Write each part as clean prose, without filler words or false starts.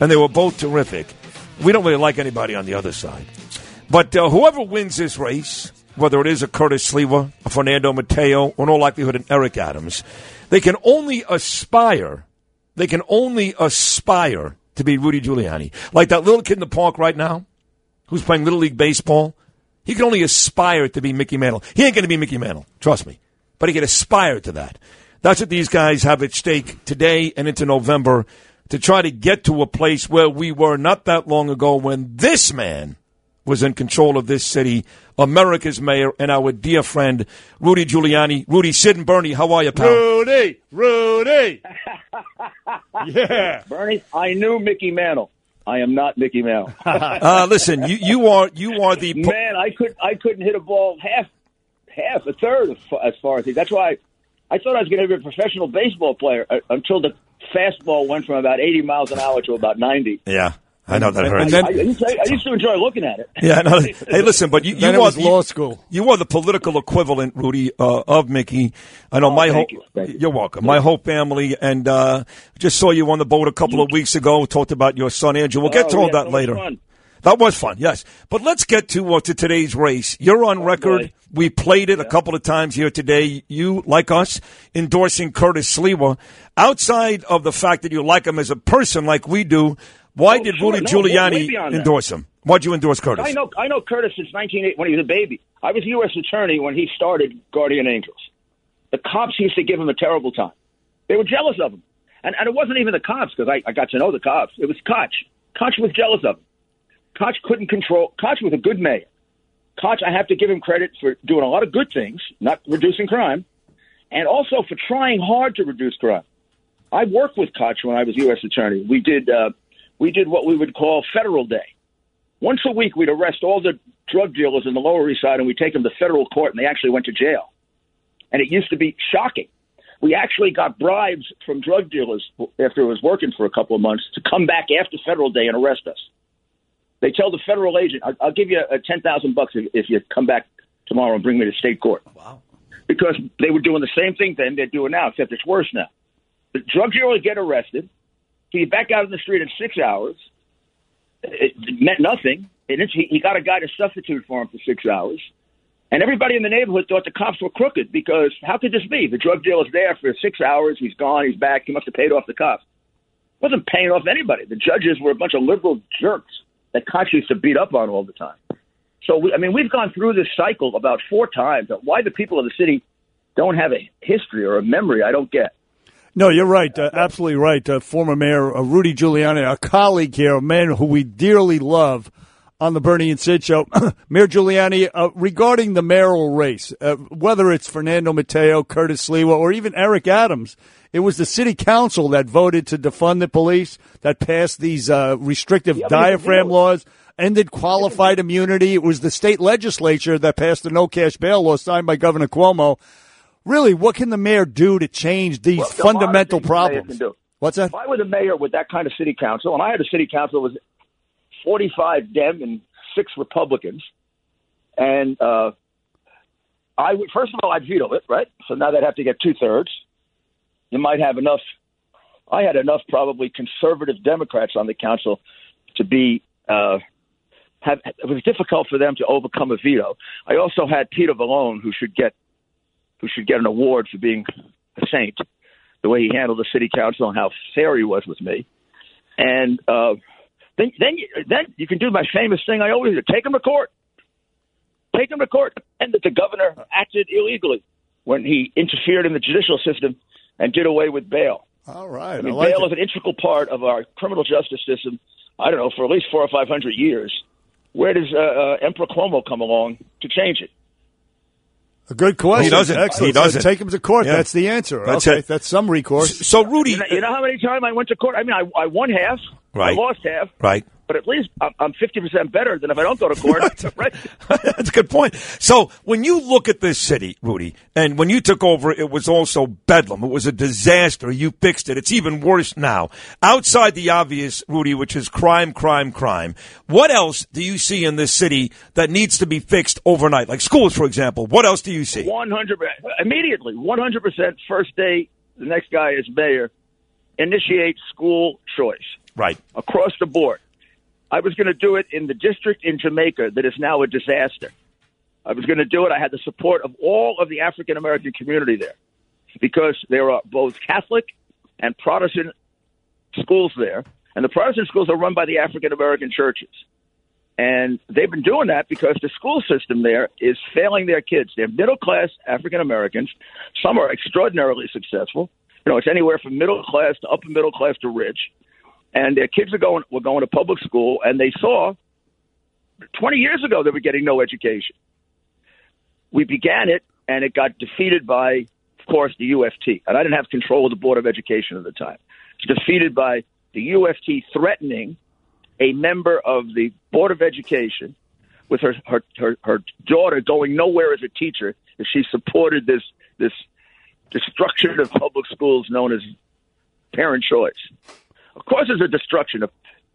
and they were both terrific. We don't really like anybody on the other side. But whoever wins this race, whether it is a Curtis Sliwa, a Fernando Mateo, or in all likelihood an Eric Adams, they can only aspire to be Rudy Giuliani. Like that little kid in the park right now who's playing Little League Baseball, he can only aspire to be Mickey Mantle. He ain't going to be Mickey Mantle, trust me. But he can aspire to that. That's what these guys have at stake today and into November to try to get to a place where we were not that long ago when this man was in control of this city, America's mayor, and our dear friend, Rudy Giuliani. Rudy, Sid and Bernie, how are you, pal? Rudy! Yeah. Bernie, I knew Mickey Mantle. I am not Mickey Mantle. Listen, you are the... Man, I couldn't hit a ball half, a third as far as... That's why I thought I was going to be a professional baseball player until the fastball went from about 80 miles an hour to about 90. Yeah. I know that hurts. I used to enjoy looking at it. Yeah, no, hey, listen, but you are law school. You are the political equivalent, Rudy, of Mickey. I know Thank you. You're welcome. My whole family, and just saw you on the boat a couple of weeks ago. Talked about your son Andrew. We'll get to all that later. Fun. That was fun, yes. But let's get to today's race. You're on record. Boy. We played it a couple of times here today. You, like us, endorsing Curtis Sliwa. Outside of the fact that you like him as a person like we do, why did Rudy Giuliani endorse him? Why'd you endorse Curtis? I know Curtis since 1980 when he was a baby. I was U.S. attorney when he started Guardian Angels. The cops used to give him a terrible time. They were jealous of him. And it wasn't even the cops, because I got to know the cops. It was Koch. Koch was jealous of him. Koch couldn't control. Koch was a good mayor. Koch, I have to give him credit for doing a lot of good things, not reducing crime, and also for trying hard to reduce crime. I worked with Koch when I was U.S. attorney. We did what we would call Federal Day. Once a week, we'd arrest all the drug dealers in the Lower East Side, and we'd take them to federal court, and they actually went to jail. And it used to be shocking. We actually got bribes from drug dealers after it was working for a couple of months to come back after Federal Day and arrest us. They tell the federal agent, I'll give you $10,000 if you come back tomorrow and bring me to state court. Wow. Because they were doing the same thing then they're doing now, except it's worse now. The drug dealer would get arrested. He'd be back out in the street in 6 hours. It meant nothing. He got a guy to substitute for him for 6 hours. And everybody in the neighborhood thought the cops were crooked because how could this be? The drug dealer's there for 6 hours. He's gone. He's back. He must have paid off the cops. He wasn't paying off anybody. The judges were a bunch of liberal jerks that Koch used to beat up on all the time. So, we've gone through this cycle about 4 times. Why the people of the city don't have a history or a memory, I don't get. No, you're right. Absolutely right. Former Mayor Rudy Giuliani, a colleague here, a man who we dearly love on the Bernie and Sid show. Mayor Giuliani, regarding the mayoral race, whether it's Fernando Mateo, Curtis Sliwa, or even Eric Adams, it was the city council that voted to defund the police, that passed these restrictive diaphragm laws, ended qualified immunity. It was the state legislature that passed the no-cash bail law signed by Governor Cuomo. Really, what can the mayor do to change these fundamental problems? What's that? If I was a mayor with that kind of city council, and I had a city council that was 45 Dem and 6 Republicans, and I would, first of all, I'd veto it, right? So now they'd have to get 2/3. You might have enough. I had enough probably conservative Democrats on the council to be. It was difficult for them to overcome a veto. I also had Peter Vallone, who should get an award for being a saint, the way he handled the city council and how fair he was with me. And then you can do my famous thing I always do: take him to court. Take him to court, and that the governor acted illegally when he interfered in the judicial system and did away with bail. All right, bail is an integral part of our criminal justice system. I don't know, for at least 400 or 500 years. Where does Emperor Cuomo come along to change it? A good question. He doesn't. Excellent. He doesn't. So take him to court. Yeah. That's the answer. That's okay, it. that's some recourse. So, Rudy, you know how many times I went to court? I mean, I won half. Right. I lost half. Right. But at least I'm 50% better than if I don't go to court. Right? That's a good point. So when you look at this city, Rudy, and when you took over, it was also bedlam. It was a disaster. You fixed it. It's even worse now. Outside the obvious, Rudy, which is crime, crime, crime, what else do you see in this city that needs to be fixed overnight? Like schools, for example. What else do you see? 100%. Immediately, 100% first day, the next guy is mayor, initiate school choice. Right. across the board. I was going to do it in the district in Jamaica that is now a disaster. I was going to do it. I had the support of all of the African-American community there because there are both Catholic and Protestant schools there. And the Protestant schools are run by the African-American churches. And they've been doing that because the school system there is failing their kids. They're middle-class African-Americans. Some are extraordinarily successful. It's anywhere from middle class to upper middle class to rich. And their kids were going to public school, and they saw 20 years ago they were getting no education. We began it, and it got defeated by, of course, the UFT. And I didn't have control of the Board of Education at the time. It's defeated by the UFT threatening a member of the Board of Education with her daughter going nowhere as a teacher if she supported this destruction of public schools known as parent choice. Of course, it's a destruction of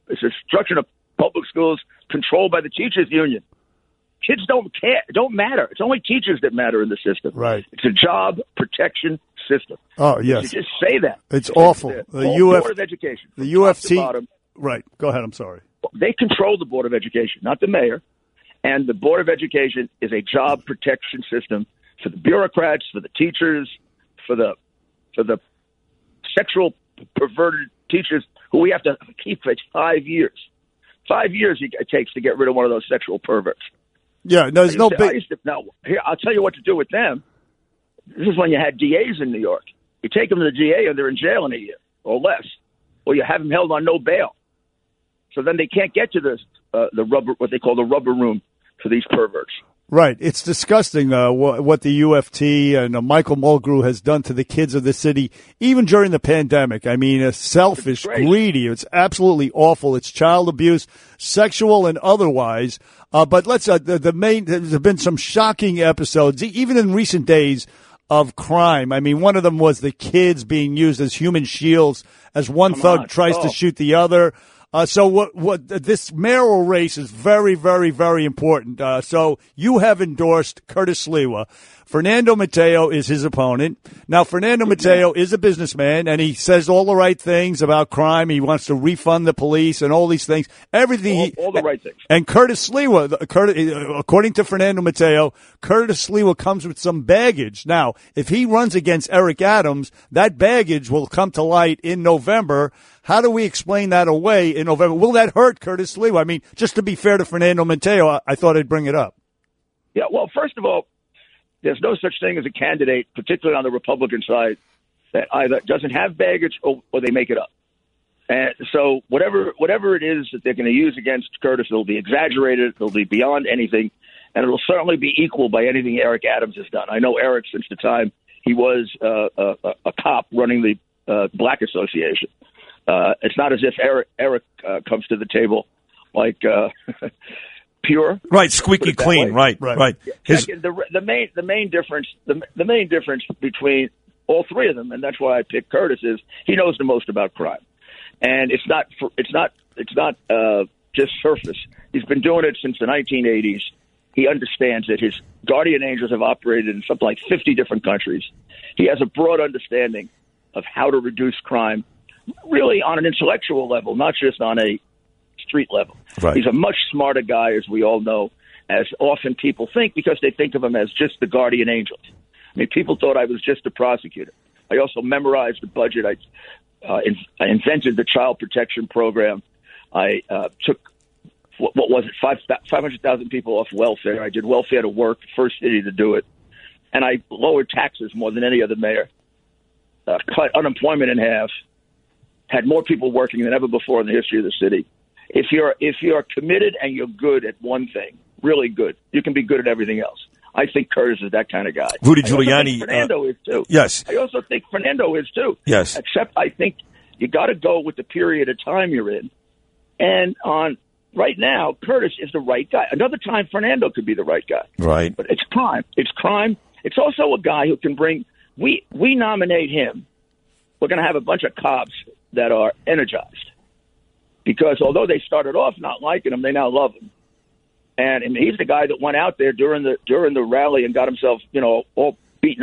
public schools controlled by the teachers union. Kids don't matter. It's only teachers that matter in the system. Right. It's a job protection system. Oh, yes. You just say that. It's awful. The Board of Education. The UFC. Right. Go ahead. I'm sorry. They control the Board of Education, not the mayor. And the Board of Education is a job protection system for the bureaucrats, for the teachers, for the sexual perverted teachers who we have to keep for 5 years. 5 years it takes to get rid of one of those sexual perverts. Yeah, there's no big. Now, here, I'll tell you what to do with them. This is when you had DAs in New York. You take them to the DA and they're in jail in a year or less, or you have them held on no bail. So then they can't get to the rubber, what they call the rubber room for these perverts. Right. It's disgusting what the UFT and Michael Mulgrew has done to the kids of the city, even during the pandemic. I mean, selfish, greedy. It's absolutely awful. It's child abuse, sexual and otherwise. But let's there's been some shocking episodes, even in recent days, of crime. I mean, one of them was the kids being used as human shields as one thug tries to shoot the other. So what this mayoral race is very, very, very important. So you have endorsed Curtis Sliwa. Fernando Mateo is his opponent. Now, Fernando Mateo is a businessman, and he says all the right things about crime. He wants to refund the police and all these things. Everything. All the right things. And Curtis Sliwa, according to Fernando Mateo, Curtis Sliwa comes with some baggage. Now, if he runs against Eric Adams, that baggage will come to light in November. How do we explain that away in November? Will that hurt Curtis Sliwa? I mean, just to be fair to Fernando Mateo, I thought I'd bring it up. Yeah, well, first of all, there's no such thing as a candidate, particularly on the Republican side, that either doesn't have baggage or they make it up. And so whatever it is that they're going to use against Curtis, it'll be exaggerated, it'll be beyond anything, and it'll certainly be equal by anything Eric Adams has done. I know Eric since the time he was a cop running the Black Association. It's not as if Eric comes to the table like pure, right? Squeaky clean, right? The main difference between all three of them, and that's why I picked Curtis, is he knows the most about crime, and it's not just surface. He's been doing it since the 1980s. He understands that his guardian angels have operated in something like 50 different countries. He has a broad understanding of how to reduce crime, really on an intellectual level, not just on a street level. Right. He's a much smarter guy, as we all know, as often people think, because they think of him as just the guardian angel. I mean, people thought I was just a prosecutor. I also memorized the budget. I invented the child protection program. I took, what was it, 500,000 people off welfare. I did welfare to work, first city to do it. And I lowered taxes more than any other mayor, cut unemployment in half, had more people working than ever before in the history of the city. If you're committed and you're good at one thing, really good, you can be good at everything else. I think Curtis is that kind of guy. Rudy Giuliani. Fernando is too. Yes. I also think Fernando is too. Yes. Except I think you got to go with the period of time you're in. And right now, Curtis is the right guy. Another time, Fernando could be the right guy. Right. But it's crime. It's crime. It's also a guy who can bring. We nominate him. We're going to have a bunch of cops that are energized, because although they started off not liking him, they now love him. And he's the guy that went out there during the rally and got himself, all beaten up.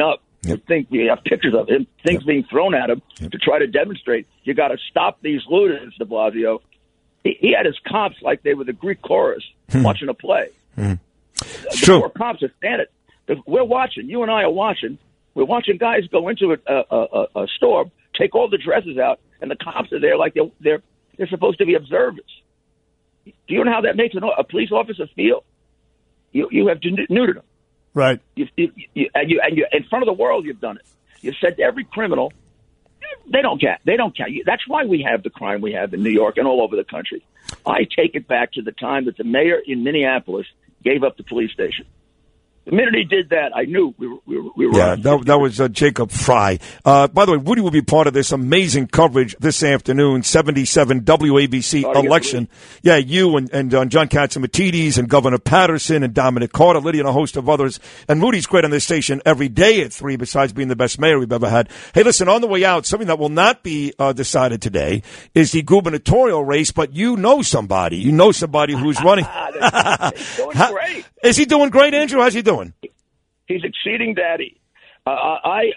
You have pictures of him, things being thrown at him to try to demonstrate you got to stop these looters, de Blasio. He had his cops like they were the Greek chorus watching a play. It's true. Poor cops are standing. We're watching. You and I are watching. We're watching guys go into a store, take all the dresses out, and the cops are there like they're supposed to be observers. Do you know how that makes a police officer feel? You have neutered them. Right. You in front of the world, you've done it. You've said to every criminal, they don't count. That's why we have the crime we have in New York and all over the country. I take it back to the time that the mayor in Minneapolis gave up the police station. The minute he did that, I knew we were. Yeah, that was Jacob Fry. By the way, Woody will be part of this amazing coverage this afternoon, 77 WABC election. Yeah, you and John Catsimatidis and Governor Patterson and Dominic Carter, Lydia, and a host of others. And Woody's great on this station every day at 3, besides being the best mayor we've ever had. Hey, listen, on the way out, something that will not be decided today is the gubernatorial race, but you know somebody. You know somebody who's running. He's doing great. Is he doing great, Andrew? How's he doing? He's exceeding Daddy. I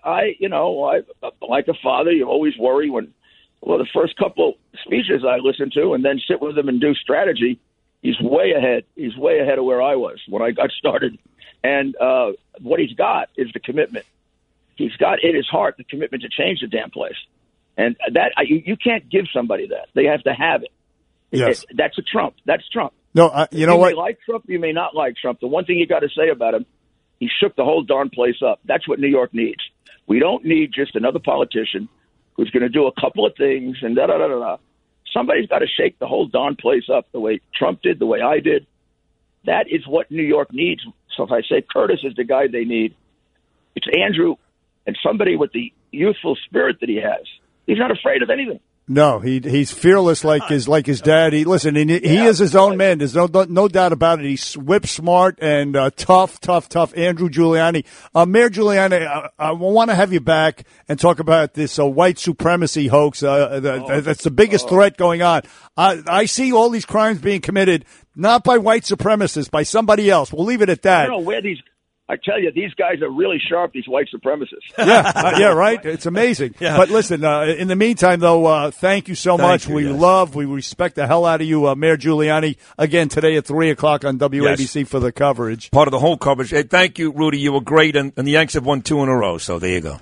like a father, you always worry when, the first couple speeches I listen to and then sit with him and do strategy, he's way ahead. He's way ahead of where I was when I got started. And what he's got is the commitment. He's got in his heart the commitment to change the damn place. And that you can't give somebody that. They have to have it. Yes. That's a Trump. That's Trump. No, you know what? You may like Trump, you may not like Trump. The one thing you got to say about him, he shook the whole darn place up. That's what New York needs. We don't need just another politician who's going to do a couple of things and da-da-da-da-da. Somebody's got to shake the whole darn place up the way Trump did, the way I did. That is what New York needs. So if I say Curtis is the guy they need, it's Andrew and somebody with the youthful spirit that he has. He's not afraid of anything. No, he's fearless like his dad. He is his own man. There's no doubt about it. He's whip smart and tough. Andrew Giuliani, Mayor Giuliani, I want to have you back and talk about this white supremacy hoax. That's the biggest threat going on. I see all these crimes being committed not by white supremacists, by somebody else. We'll leave it at that. I don't know where these. I tell you, these guys are really sharp, these white supremacists. Yeah, right? It's amazing. Yeah. But listen, in the meantime, though, thank you so much. We respect the hell out of you, Mayor Giuliani, again today at 3 o'clock on WABC for the coverage. Part of the whole coverage. Hey, thank you, Rudy. You were great, and the Yanks have won 2 in a row, so there you go.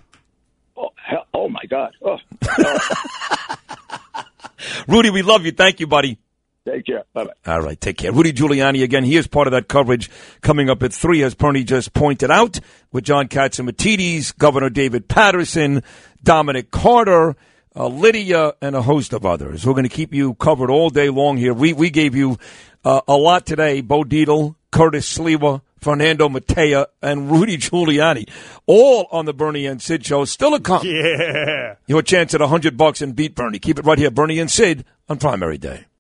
Oh my God. Oh. Rudy, we love you. Thank you, buddy. Take care. Bye-bye. All right, take care. Rudy Giuliani, again, he is part of that coverage coming up at 3, as Perny just pointed out, with John Catsimatidis, Governor David Patterson, Dominic Carter, Lydia, and a host of others. We're going to keep you covered all day long here. We gave you a lot today. Bo Dietl, Curtis Sliwa, Fernando Mattea, and Rudy Giuliani, all on the Bernie and Sid show. Still to come. Yeah. Your chance at $100 and beat Bernie. Keep it right here, Bernie and Sid, on Primary Day.